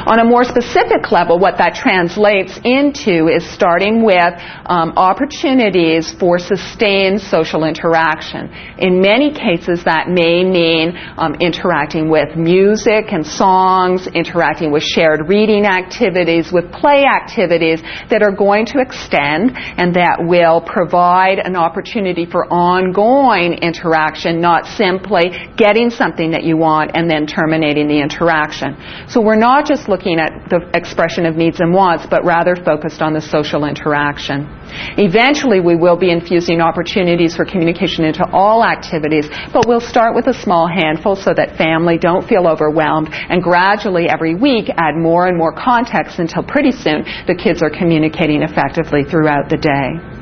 On a more specific level, what that translates into is starting with opportunities for sustained social interaction. In many cases, that may mean interacting with music and songs, interacting with shared reading activities, with play activities that are going to extend and that will provide an opportunity for ongoing interaction, not simply getting something that you want and then terminating the interaction. So we're not just looking at the expression of needs and wants, but rather focused on the social interaction. Eventually, we will be infusing opportunities for communication into all activities, but we'll start with a small handful so that family don't feel overwhelmed, and gradually every week add more and more context until pretty soon the kids are communicating effectively throughout the day.